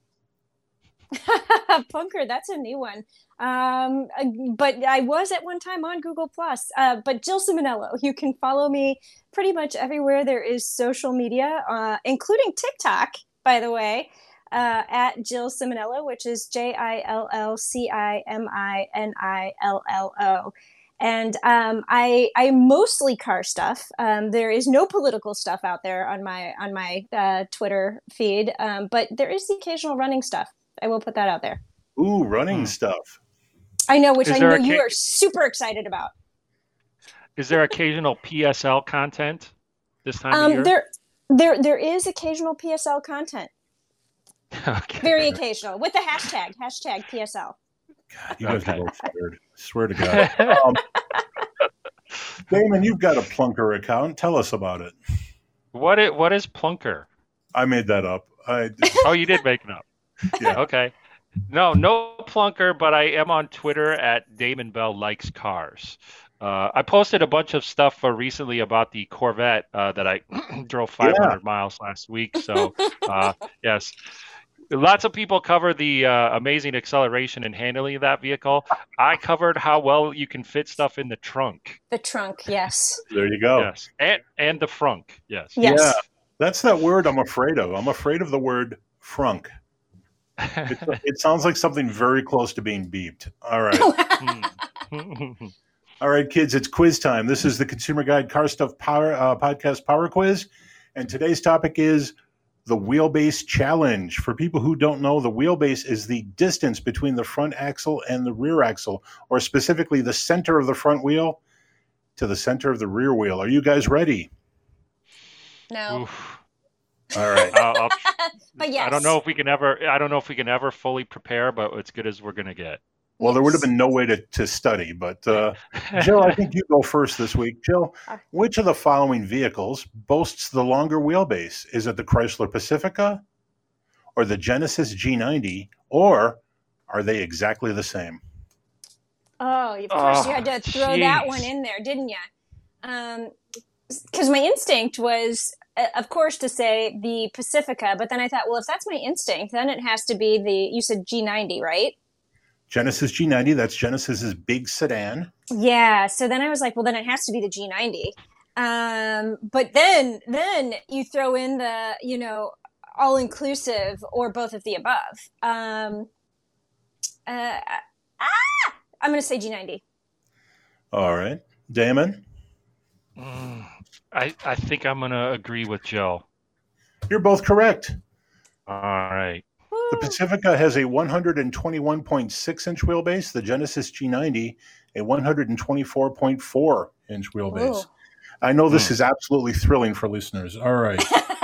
S4: Plunker, that's a new one. Um, but I was at one time on Google Plus. Uh, but Jill Ciminello, you can follow me pretty much everywhere there is social media, uh, including TikTok, by the way, uh, at Jill Ciminello, which is J I L L C I M I N I L L O. And um, I I mostly car stuff. Um, there is no political stuff out there on my on my uh, Twitter feed, um, but there is the occasional running stuff. I will put that out there.
S3: Ooh, running
S5: Hmm.
S3: stuff.
S4: I know, which
S5: Is
S4: I
S5: there
S4: know
S5: a
S4: you
S5: ca-
S4: are super excited about.
S5: Is there occasional P S L content this time of
S4: Um,
S5: year?
S4: there there there is occasional P S L content,
S5: Okay.
S4: very occasional, with the hashtag hashtag P S L.
S3: God, you guys
S5: Okay.
S3: are both scared. I swear to God. Um, Damon, you've got a Plunker account. Tell us about it.
S5: What is, what is Plunker?
S3: I made that up. I,
S5: Oh, you did make it up.
S3: yeah.
S5: Okay. No, no Plunker, but I am on Twitter at Damon Bell Likes Cars. Uh, I posted a bunch of stuff uh, recently about the Corvette uh, that I drove five hundred miles last week. So, uh, yes. Lots of people cover the uh, amazing acceleration and handling of that vehicle. I covered how well you can fit stuff in the trunk.
S4: The trunk, yes,
S3: There you go.
S5: Yes. And and the frunk. Yes.
S4: yes.
S3: Yeah. That's that word I'm afraid of. I'm afraid of the word frunk. It, it sounds like something very close to being beeped. All right.
S5: Hmm.
S3: All right, kids, it's quiz time. This is the Consumer Guide Car Stuff Power uh, Podcast Power Quiz. And today's topic is the wheelbase challenge. For people who don't know, the wheelbase is the distance between the front axle and the rear axle, or specifically the center of the front wheel to the center of the rear wheel. Are you guys ready?
S4: No,
S5: Oof.
S3: All right.
S5: I'll- I'll-
S4: but yes.
S5: I don't know if we can ever. I don't know if we can ever fully prepare, but as good as we're gonna get.
S3: Well, there would have been no way to, to study, but uh, Jill, I think you go first this week. Jill, which of the following vehicles boasts the longer wheelbase? Is it the Chrysler Pacifica or the Genesis G ninety, or are they exactly the same?
S4: Oh, of course
S5: Oh,
S4: you had to throw that
S5: jeez.
S4: one in there, didn't you? Um, because my instinct was, uh, of course, to say the Pacifica, but then I thought, well, if that's my instinct, then it has to be the. You said G ninety, right?
S3: Genesis G ninety, that's Genesis's big sedan.
S4: Yeah. So then I was like, well, then it has to be the G ninety. Um, but then, then you throw in the, you know, all inclusive or both of the above. Um, uh, ah, I'm going to say G ninety.
S3: All right. Damon,
S5: Mm, I I think I'm gonna agree with Joe.
S3: you're both correct.
S5: All right.
S3: The Pacifica has a one hundred twenty-one point six inch wheelbase. The Genesis G ninety, a one hundred twenty-four point four inch wheelbase.
S4: Ooh.
S3: I know this is absolutely thrilling for listeners. All right.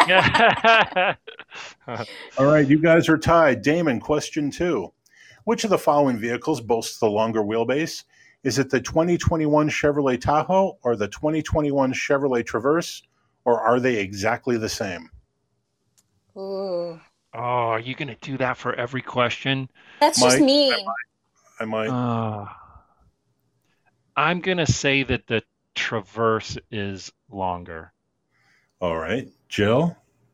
S3: All right, you guys are tied. Damon, question two. Which of the following vehicles boasts the longer wheelbase? Is it the twenty twenty-one Chevrolet Tahoe or the twenty twenty-one Chevrolet Traverse, or are they exactly the same?
S4: Ooh.
S5: Oh, are you going to do that for every question?
S4: That's
S3: Mike,
S4: just mean.
S3: I might. I might.
S5: Uh, I'm going to say that the Traverse is longer.
S3: All right. Jill?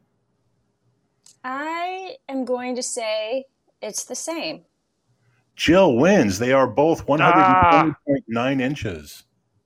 S4: I am going to say it's the same.
S3: Jill wins. They are both one hundred twenty point nine ah. inches.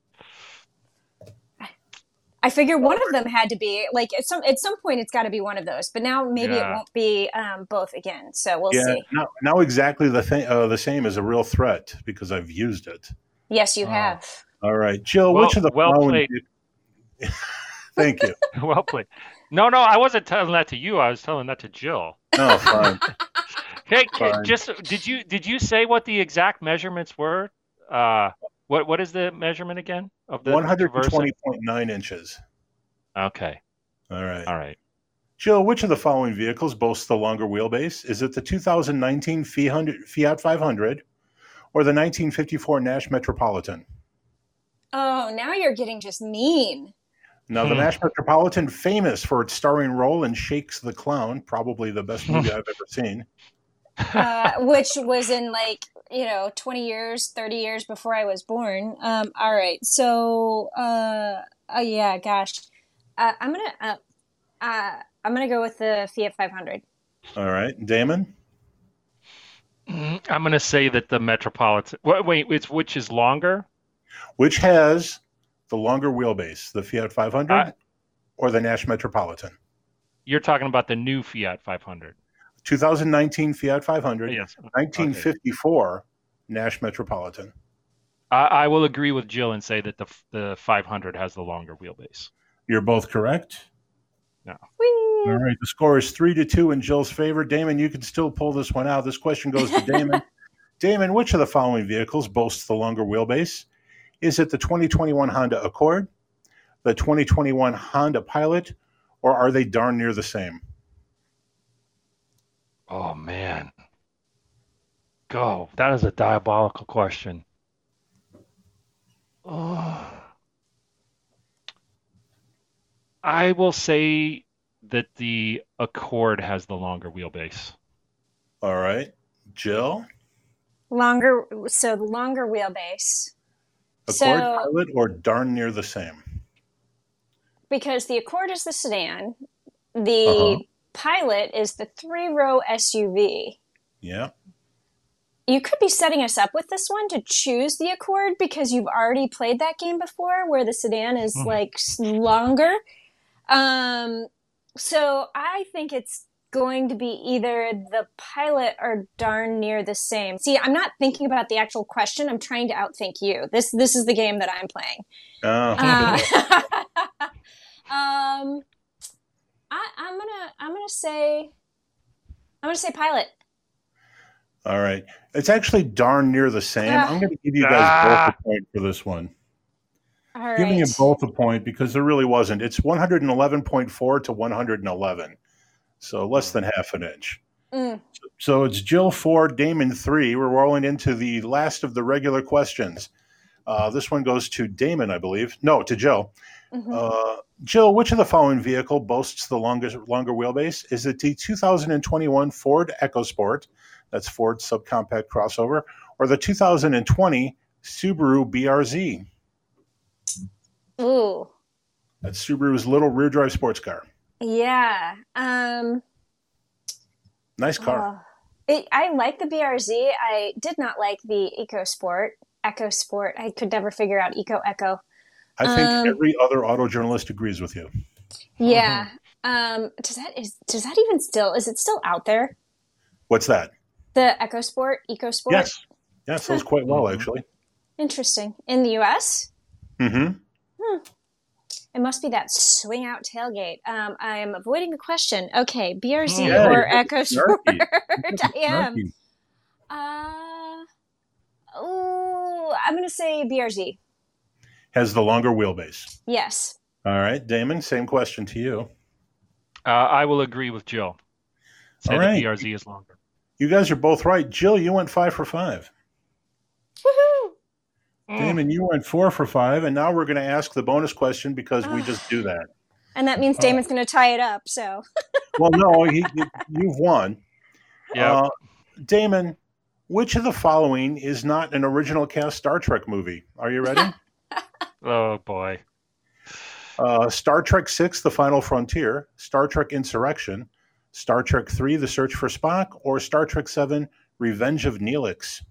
S4: I figure one of them had to be like at some at some point it's got to be one of those. But now maybe yeah. it won't be um, both again. So we'll
S3: yeah,
S4: see.
S3: Now, now exactly the thing uh, the same is a real threat because I've used it.
S4: Yes, you oh. have.
S3: All right, Jill.
S5: Well,
S3: which of the
S5: well
S3: following?
S5: played.
S3: Thank you.
S5: Well played. No, no, I wasn't telling that to you. I was telling that to Jill.
S3: No, fine.
S5: Hey, fine. just did you did you say what the exact measurements were? Uh, what what is the measurement again of the
S3: one hundred twenty point nine inches?
S5: Okay.
S3: All right.
S5: All right.
S3: Jill, which of the following vehicles boasts the longer wheelbase? Is it the two thousand nineteen Fiat five hundred or the nineteen fifty-four Nash Metropolitan?
S4: Oh, now you're getting just mean.
S3: Now, the Nash Metropolitan, famous for its starring role in Shakes the Clown, probably the best movie I've ever seen.
S4: Uh, which was in like, you know, twenty years, thirty years before I was born. Um, all right. So, uh, uh yeah, gosh. Uh, I'm going to, uh, uh, I'm going to go with the Fiat five hundred.
S3: All right. Damon?
S5: I'm going to say that the Metropolitan, wait, wait, it's which is longer?
S3: Which has the longer wheelbase, the Fiat five hundred uh, or the Nash Metropolitan?
S5: You're talking about the new Fiat five hundred.
S3: two thousand nineteen Fiat five hundred,
S5: yes.
S3: nineteen fifty-four okay. Nash Metropolitan.
S5: I, I will agree with Jill and say that the the five hundred has the longer wheelbase.
S3: You're both correct?
S5: No.
S3: Whee! All right, the score is three to two in Jill's favor. Damon, you can still pull this one out. This question goes to Damon. Damon, which of the following vehicles boasts the longer wheelbase? Is it the twenty twenty-one Honda Accord, the twenty twenty-one Honda Pilot, or are they darn near the same?
S5: Oh, man. Go. That is a diabolical question. Oh. I will say that the Accord has the longer wheelbase.
S3: All right. Jill?
S4: Longer. So the longer wheelbase.
S3: Accord,
S4: so,
S3: Pilot, or darn near the same?
S4: Because the Accord is the sedan. The
S3: uh-huh.
S4: Pilot is the three-row S U V.
S3: Yeah.
S4: You could be setting us up with this one to choose the Accord because you've already played that game before where the sedan is mm. like longer. Um, so I think it's going to be either the Pilot or darn near the same. See, I'm not thinking about the actual question. I'm trying to outthink you. This this is the game that I'm playing.
S3: Oh.
S4: Uh, um, I, I'm gonna I'm gonna say I'm gonna say Pilot.
S3: All right, it's actually darn near the same.
S4: Uh,
S3: I'm going to give you guys
S5: ah.
S3: both a point for this one.
S4: All right.
S3: Giving you both a point because there really wasn't. It's one eleven point four to one eleven. So less than half an inch.
S4: Mm.
S3: So, so it's Jill four, Damon three. We're rolling into the last of the regular questions. Uh, this one goes to Damon, I believe. No, to Jill.
S4: Mm-hmm.
S3: Uh, Jill, which of the following vehicle boasts the longest longer wheelbase? Is it the two thousand twenty-one Ford EcoSport, that's Ford's subcompact crossover, or the two thousand twenty Subaru B R Z?
S4: Ooh.
S3: That's Subaru's little rear-drive sports car.
S4: Yeah. Um,
S3: nice car.
S4: Uh, it, I like the B R Z. I did not like the EcoSport. EcoSport. I could never figure out Eco Echo.
S3: I think
S4: um,
S3: every other auto journalist agrees with you.
S4: Yeah. Mm-hmm. Um, does that is does that even still is it still out there?
S3: What's that?
S4: The EcoSport, EcoSport.
S3: Yes. Yeah, it sells quite well actually.
S4: Interesting. In the U S?
S3: Mm-hmm.
S4: Hmm. It must be that swing out tailgate. Um, I am avoiding the question. Okay, B R Z
S3: yeah,
S4: or EcoSport? I am.
S3: Snarky.
S4: Uh, oh, I'm going to say B R Z.
S3: Has the longer wheelbase.
S4: Yes.
S3: All right, Damon, same question to you.
S5: Uh, I will agree with Jill. Say
S3: All
S5: the
S3: right.
S5: P R Z is longer.
S3: You guys are both right. Jill, you went five for five.
S4: Woohoo!
S5: Mm.
S3: Damon, you went four for five, and now we're going to ask the bonus question because we just do that.
S4: And that means Damon's going to tie it up. So.
S3: Well, no, he, you, you've won.
S5: Yeah.
S3: Uh, Damon, which of the following is not an original cast Star Trek movie? Are you ready?
S5: Oh boy.
S3: uh, Star Trek six, The Final Frontier, Star Trek Insurrection, Star Trek three, The Search for Spock, or Star Trek seven, Revenge of Neelix?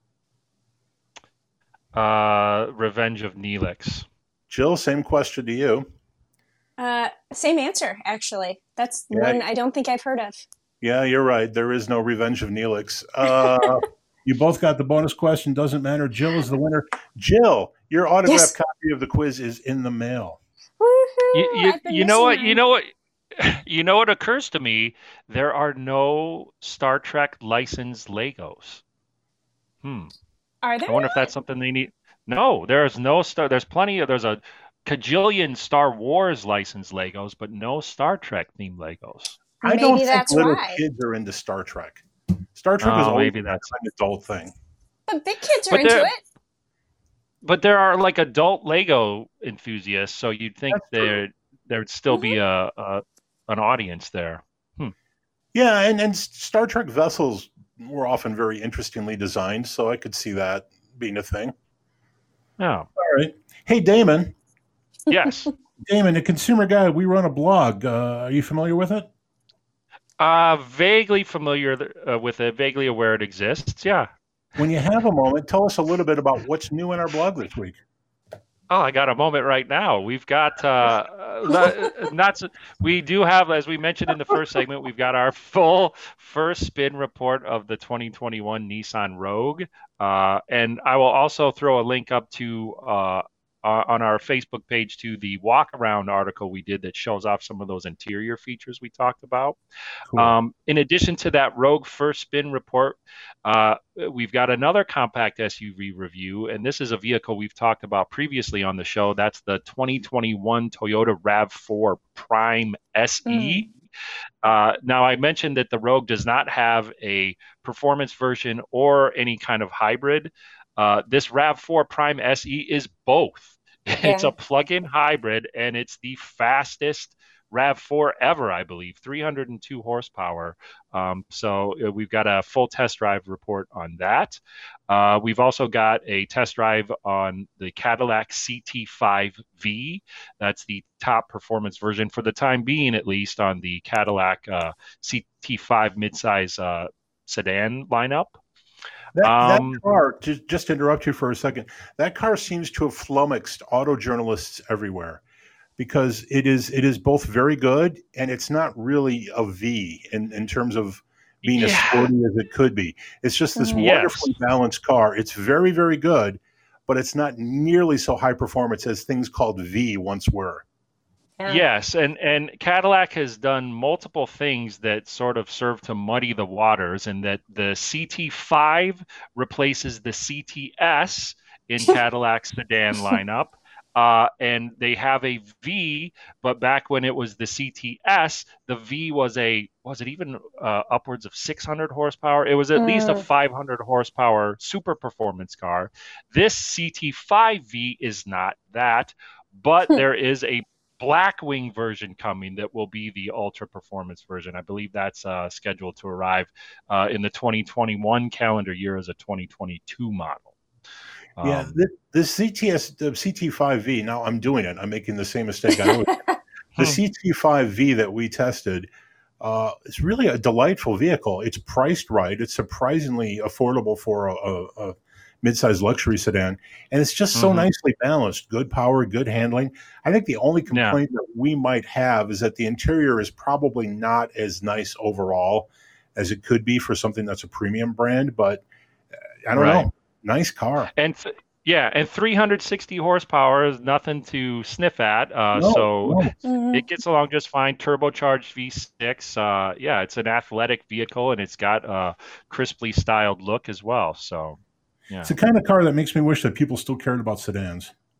S5: Uh, Revenge of Neelix.
S3: Jill, same question to you.
S4: Uh, same answer, actually. That's
S3: Yeah.
S4: one I don't think I've heard of.
S3: Yeah, you're right. There is no Revenge of Neelix. Uh, you both got the bonus question. Doesn't matter. Jill is the winner. Jill, your autographed
S4: Yes.
S3: copy of the quiz is in the mail.
S4: Woohoo!
S5: You, you,
S4: I've been
S5: you know what?
S4: missing
S5: You
S4: mine.
S5: know what? You know what occurs to me? There are no Star Trek licensed Legos. Hmm.
S4: Are there?
S5: I wonder if that's something they need. No, there's no Star. There's plenty of. There's a cajillion Star Wars licensed Legos, but no Star Trek themed Legos.
S3: I
S4: Maybe
S3: don't think
S4: that's
S3: little
S4: why.
S3: kids are into Star Trek. Star Trek is
S5: Oh,
S3: always
S5: maybe
S3: an
S5: that's-
S3: adult thing.
S4: But big kids are
S5: But
S4: into
S5: they're-
S4: it.
S5: But there are like adult Lego enthusiasts, so you'd think
S3: That's true.
S5: there there'd still be a, a an audience there.
S3: Yeah, and, and Star Trek vessels were often very interestingly designed, so I could see that being a thing.
S5: Oh,
S3: All right. Hey, Damon.
S5: yes.
S3: Damon, at Consumer Guide, we run a blog. Uh, are you familiar with it?
S5: Uh, vaguely familiar uh, with it, vaguely aware it exists. Yeah.
S3: When you have a moment, tell us a little bit about what's new in our blog this week.
S5: Oh, I got a moment right now. We've got uh, not, not so- we do have, as we mentioned in the first segment, we've got our full first spin report of the twenty twenty-one Nissan Rogue, uh, and I will also throw a link up to uh, uh, on our Facebook page to the walk around article we did that shows off some of those interior features we talked about.
S3: Cool.
S5: Um, in addition to that Rogue first spin report, uh, we've got another compact S U V review, and this is a vehicle we've talked about previously on the show. That's the twenty twenty-one Toyota RAV four Prime S E. Uh, now, I mentioned that the Rogue does not have a performance version or any kind of hybrid. Uh, this RAV four Prime S E is both. It's
S4: Yeah.
S5: a plug-in hybrid, and it's the fastest RAV four ever, I believe, three hundred two horsepower. Um, so uh, we've got a full test drive report on that. Uh, we've also got a test drive on the Cadillac C T five V. That's the top performance version for the time being, at least, on the Cadillac uh, C T five midsize uh, sedan lineup.
S3: That,
S5: Um,
S3: that car, just, just to interrupt you for a second, that car seems to have flummoxed auto journalists everywhere because it is it is both very good and it's not really a V in, in terms of being as
S5: Yeah.
S3: sporty as it could be. It's just this
S4: Mhm.
S5: Yes.
S3: wonderfully balanced car. It's very, very good, but it's not nearly so high performance as things called V once were.
S4: Yeah.
S5: Yes, and, and Cadillac has done multiple things that sort of serve to muddy the waters, and that the C T five replaces the C T S in Cadillac's sedan lineup. Uh, and they have a V, but back when it was the C T S, the V was a, was it even uh, upwards of six hundred horsepower? It was at least a
S4: Mm.
S5: five hundred horsepower super performance car. This C T five V is not that, but there is a Blackwing version coming that will be the ultra performance version. I believe that's uh, scheduled to arrive uh, in the twenty twenty-one calendar year as a twenty twenty-two model.
S3: Yeah,
S5: Um,
S3: the, the C T S, the C T five V, now I'm doing it. I'm making the same mistake I always do. The C T five V that we tested uh, is really a delightful vehicle. It's priced right. It's surprisingly affordable for a, a, a mid-sized luxury sedan. And it's just so
S5: Mhm.
S3: nicely balanced. Good power, good handling. I think the only
S5: Yeah.
S3: complaint that we might have is that the interior is probably not as nice overall as it could be for something that's a premium brand. But uh, I don't
S5: Right.
S3: know. Nice car.
S5: And th- yeah, and three hundred sixty horsepower is nothing to sniff at. Uh,
S3: No,
S5: so
S3: no.
S4: Mhm.
S5: it gets along just fine. Turbocharged V six. Uh, yeah, it's an athletic vehicle, and it's got a crisply styled look as well. So yeah.
S3: It's the kind of car that makes me wish that people still cared about sedans.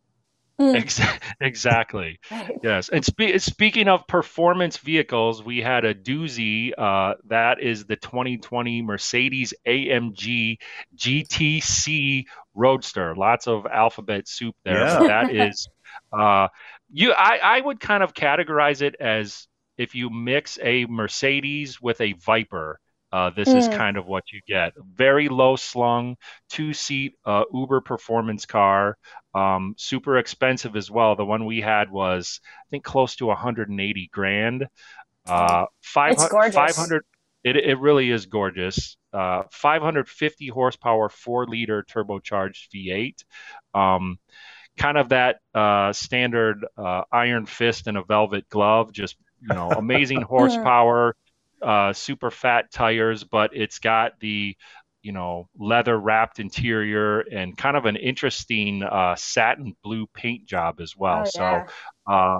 S5: Ex- exactly.
S4: Right.
S5: Yes. And spe- speaking of performance vehicles, we had a doozy. Uh, that is the twenty twenty Mercedes A M G G T C Roadster. Lots of alphabet soup there.
S3: Yeah.
S5: But that is, uh, you. I, I would kind of categorize it as if you mix a Mercedes with a Viper. Uh, this is
S4: Mm.
S5: kind of what you get. Very low slung, two seat uh, Uber performance car. Um, super expensive as well. The one we had was, I think, close to one hundred eighty grand. Uh, five
S4: It's gorgeous.
S5: five hundred. It it really is gorgeous. Uh, five hundred fifty horsepower, four liter turbocharged V eight. Um, kind of that uh, standard uh, iron fist and a velvet glove. Just you know, amazing horsepower. Uh, super fat tires, but it's got the, you know, leather wrapped interior and kind of an interesting uh, satin blue paint job as well.
S4: Oh, yeah.
S5: So uh,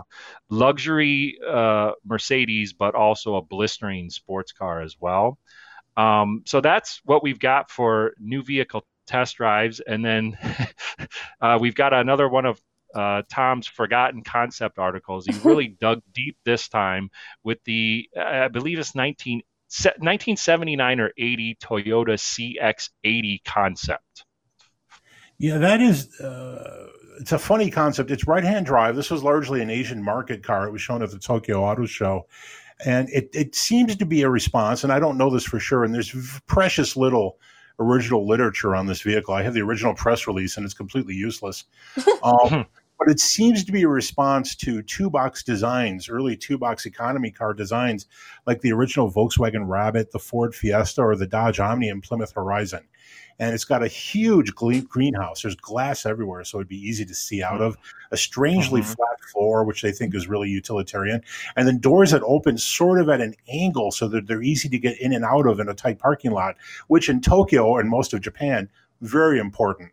S5: luxury uh, Mercedes, but also a blistering sports car as well. Um, so that's what we've got for new vehicle test drives. And then uh, we've got another one of Uh, Tom's forgotten concept articles. He really dug deep this time with the, uh, I believe it's nineteen, nineteen seventy-nine or eighty Toyota C X eighty concept.
S3: Yeah, that is, uh, it's a funny concept. It's right-hand drive. This was largely an Asian market car. It was shown at the Tokyo Auto Show. And it, it seems to be a response, and I don't know this for sure, and there's precious little original literature on this vehicle. I have the original press release, and it's completely useless. Um, But it seems to be a response to two-box designs, early two-box economy car designs, like the original Volkswagen Rabbit, the Ford Fiesta, or the Dodge Omni and Plymouth Horizon. And it's got a huge gle- greenhouse. There's glass everywhere, so it'd be easy to see out of. A strangely
S5: Mhm.
S3: flat floor, which they think is really utilitarian. And then doors that open sort of at an angle so that they're easy to get in and out of in a tight parking lot, which in Tokyo and most of Japan, very important.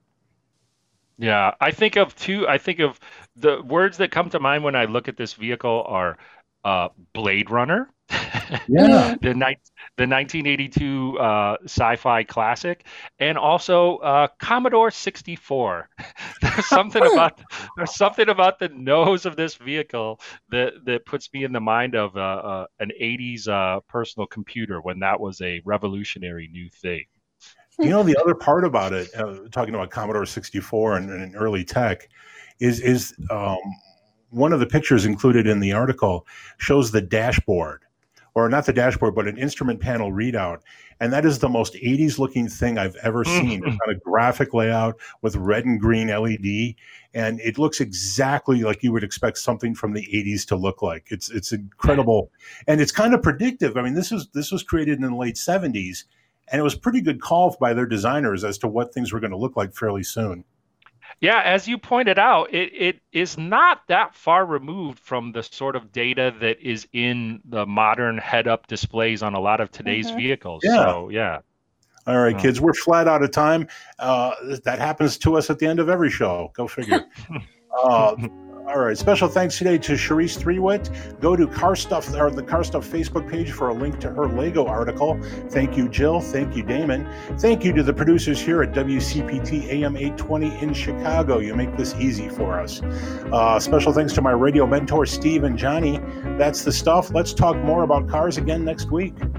S5: Yeah, I think of two. I think of the words that come to mind when I look at this vehicle are uh, Blade Runner,
S3: Yeah.
S5: the ni- the nineteen eighty-two uh, sci-fi classic, and also uh, Commodore sixty-four. There's something about there's something about the nose of this vehicle that that puts me in the mind of uh, uh, an eighties uh, personal computer when that was a revolutionary new thing.
S3: You know, the other part about it, uh, talking about Commodore sixty-four and, and early tech, is is um, one of the pictures included in the article shows the dashboard, or not the dashboard, but an instrument panel readout. And that is the most eighties looking thing I've ever seen. It's got a graphic layout with red and green L E D, and it looks exactly like you would expect something from the eighties to look like. It's it's incredible, and it's kind of predictive. I mean, this was this was created in the late seventies. And it was a pretty good call by their designers as to what things were going to look like fairly soon.
S5: Yeah, as you pointed out, it, it is not that far removed from the sort of data that is in the modern head-up displays on a lot of today's
S4: Mhm.
S5: vehicles.
S3: Yeah.
S5: So, yeah.
S3: All right,
S5: Oh.
S3: kids, we're flat out of time. Uh, that happens to us at the end of every show. Go figure. uh, all right. Special thanks today to Charisse Threewit. Go to Car Stuff or the Car Stuff Facebook page for a link to her Lego article. Thank you, Jill. Thank you, Damon. Thank you to the producers here at W C P T A M eight twenty in Chicago. You make this easy for us. Uh, special thanks to my radio mentor, Steve and Johnny. That's the stuff. Let's talk more about cars again next week.